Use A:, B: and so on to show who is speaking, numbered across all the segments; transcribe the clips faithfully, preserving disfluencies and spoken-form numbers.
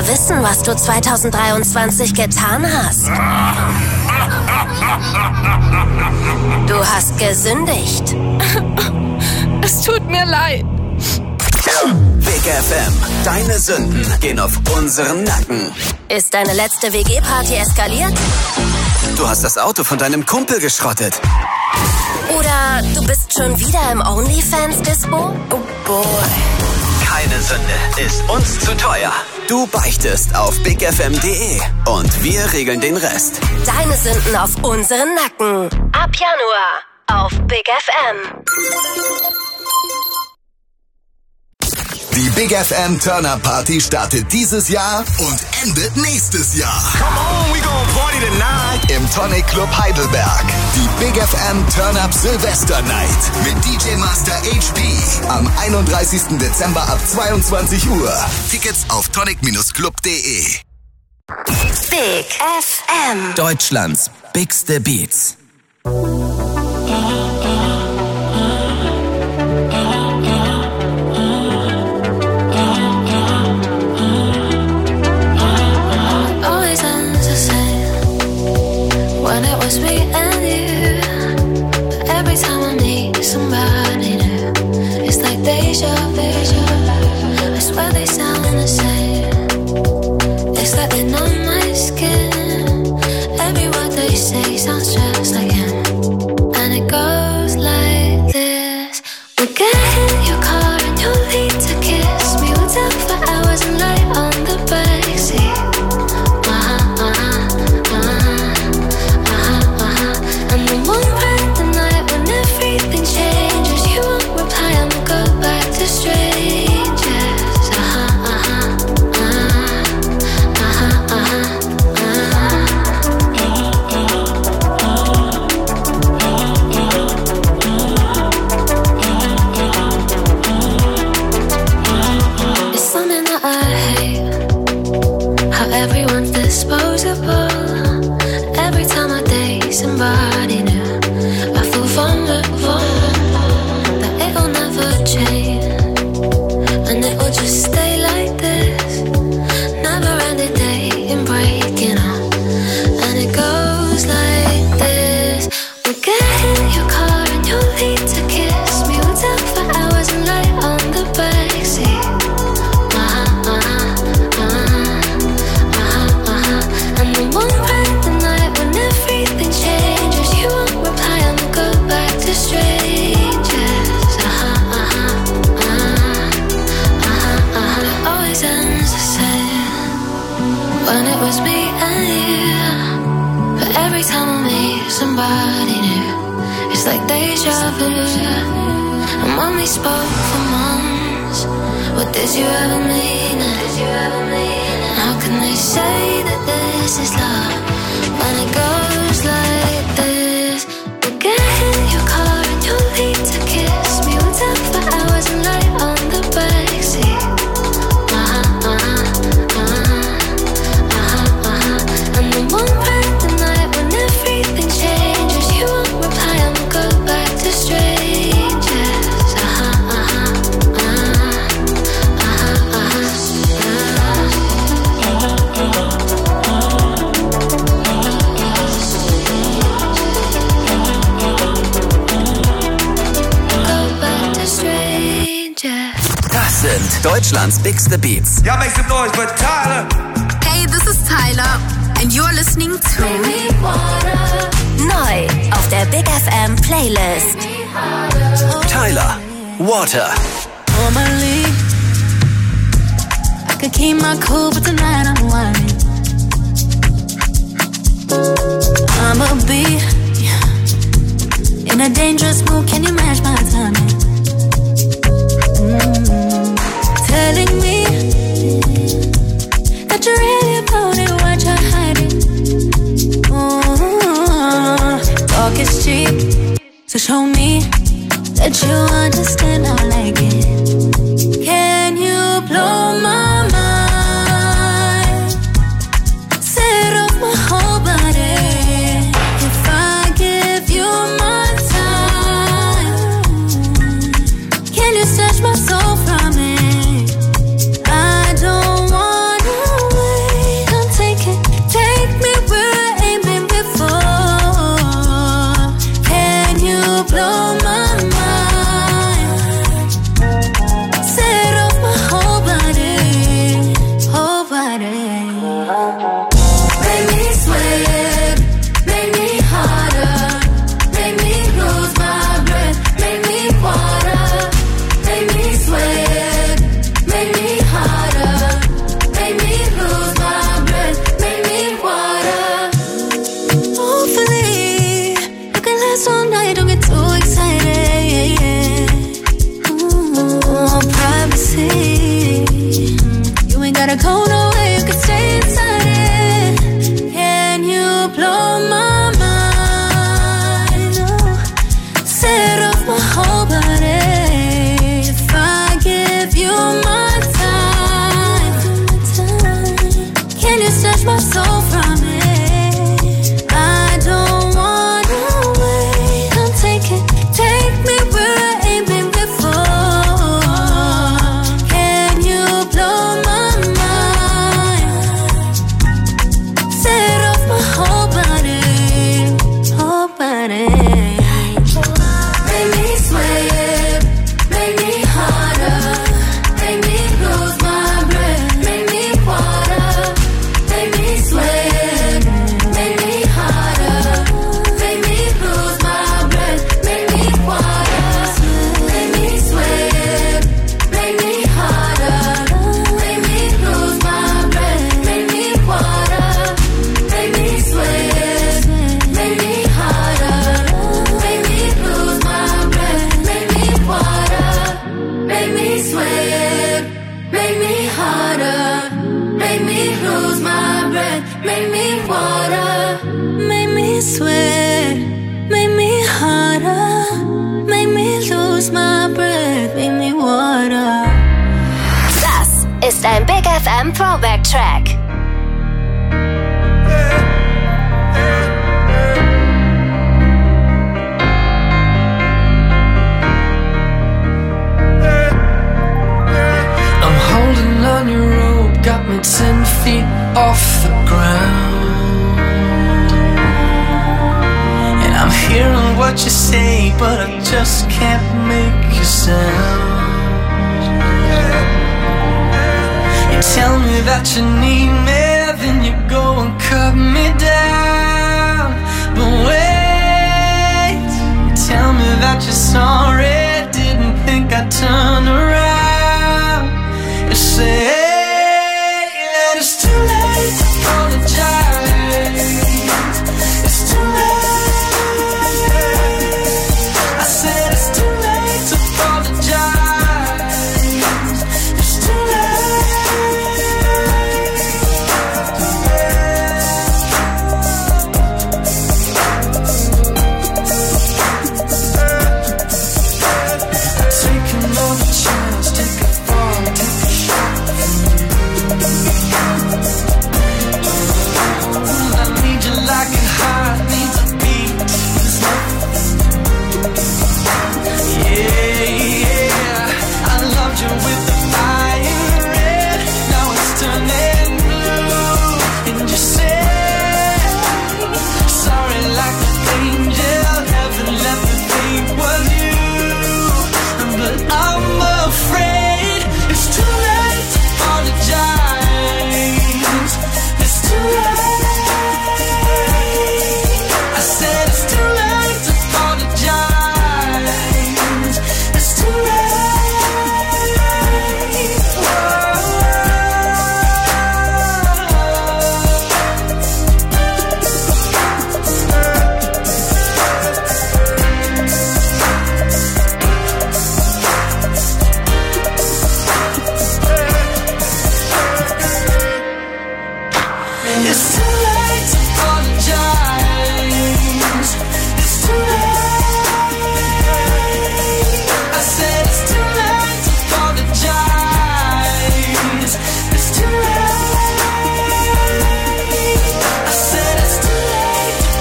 A: aber wissen, was du zwanzig dreiundzwanzig getan hast. Du hast gesündigt.
B: Es tut mir leid.
C: Big F M, deine Sünden gehen auf unseren Nacken.
A: Ist deine letzte W G-Party eskaliert?
C: Du hast das Auto von deinem Kumpel geschrottet.
A: Oder du bist schon wieder im OnlyFans-Dispo? Oh boy.
C: Keine Sünde ist uns zu teuer. Du beichtest auf big f m punkt d e und wir regeln den Rest.
A: Deine Sünden auf unseren Nacken. Ab Januar auf Big F M.
D: Die Big F M Turn-Up Party startet dieses Jahr und endet nächstes Jahr.
E: Come on, we gon' party tonight.
D: Im Tonic Club Heidelberg. Die Big F M Turn-Up Silvester Night mit D J Master H P am einunddreißigsten Dezember ab zweiundzwanzig Uhr. Tickets auf tonic club punkt d e.
A: Big F M.
C: Deutschlands bigste Beats.
F: When it was me and you, but every time I need somebody new, it's like deja vu. I swear they sound the same. It's like they know my skin. Every word they say sounds just like him. And it goes like this. We'll get in your car and you'll need to kiss me. We'll talk for hours and lie on the backseat. Everyone's disposable. Every time I date somebody new, I feel vulnerable. That it'll never change, and it will just stay like this. Never ending dating, breaking up, and it goes like this. We'll get in your car and you'll need to kiss me. We'll talk for hours and lie on the backseat. When it was me and you, but every time I meet somebody new, it's like deja vu. And when we spoke for months, what did you ever mean it? Did you ever mean it? How can they say that this is love when it goes like this? We'll get in your car and you'll need to kiss me. We'll talk for hours and lie on the backseat.
C: Sind Deutschlands bigste Beats.
E: Y'all make some noise for Tyler.
B: Hey, this is Tyler and you're listening to
A: Neu auf der Big F M Playlist.
C: Tyler, Water.
G: Normally, I could keep my cool, but tonight I'm whining. I'ma be in a dangerous mood. Can you match my timing? Mm-hmm. Telling me that you're really about it, what you're hiding. Ooh, talk is cheap, so show me that you understand I like it. Can you blow my mind? Set off my whole body. If I give you my time, can you snatch my soul from me? I don't wanna made me water, made me sweat, made me harder, made me lose my breath, made me water.
A: Das ist ein Big F M Throwback Track.
H: I'm holding on your rope, got me ten feet off the ground. And I'm hearing what you say, but I just can't make you sound. You tell me that you need me, then you go and cut me down. But wait, you tell me that you're sorry, didn't think I'd turn around. You say that it's too late to apologize. It's too late. I said it's too late to apologize. It's too taking all the chance, take a fall, take a shot. I need you like a heart needs a beat. Yeah, yeah. I loved you with the fire red. Now it's turning blue. And you say sorry like an angel. Heaven let me think was you. But I'm afraid it's too late to apologize. It's too late. I said it's too late to apologize. It's too late. It's too late to apologize. It's too late. I said it's too late to apologize. It's too late. I said it's too late to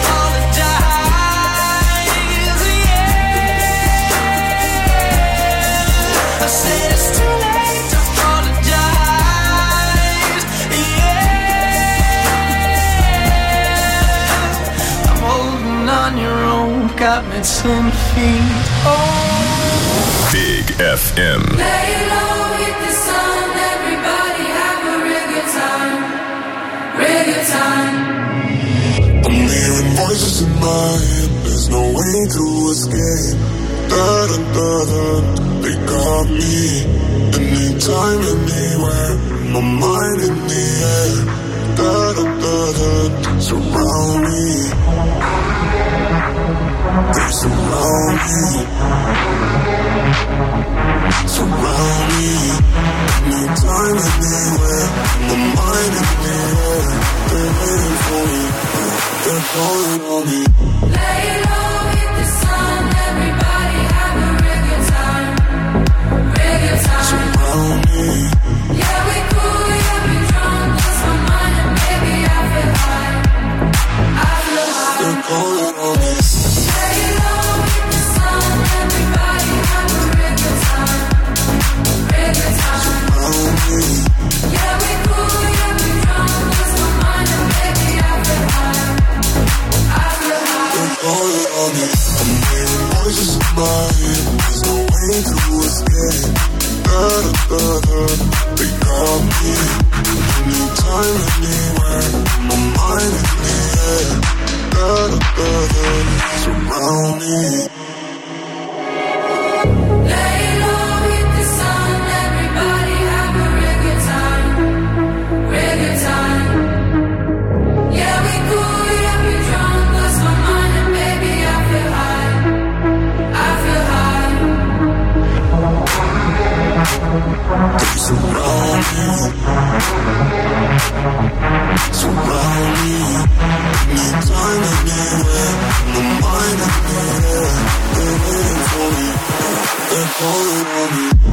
H: apologize. Yeah. I said it's too late to apologize. Yeah. I'm holding on your own, got me ten feet. Oh.
I: Big F M.
G: Lay low with the sun, everybody have a real good time, real good time.
J: I'm hearing voices in my head, there's no way to escape. Da da da da, they got me. Anytime, anywhere, my mind in the air. Da da da da, surround me. They surround me. Surround me. Anytime, anywhere, my mind in the air. They're waiting for me, they're calling on me.
G: Lay low with the sun, everybody have a real good time, real good time.
J: Surround me.
G: Yeah, we cool, yeah, we drunk, lost my mind and baby I feel high, I feel high.
J: They're calling on me.
G: Lay low with the sun, everybody have a real good time, real good time.
J: Surround me.
G: Yeah, we cool, yeah, we drunk, lost my mind and baby I feel high, I feel high.
J: They're calling calling on me.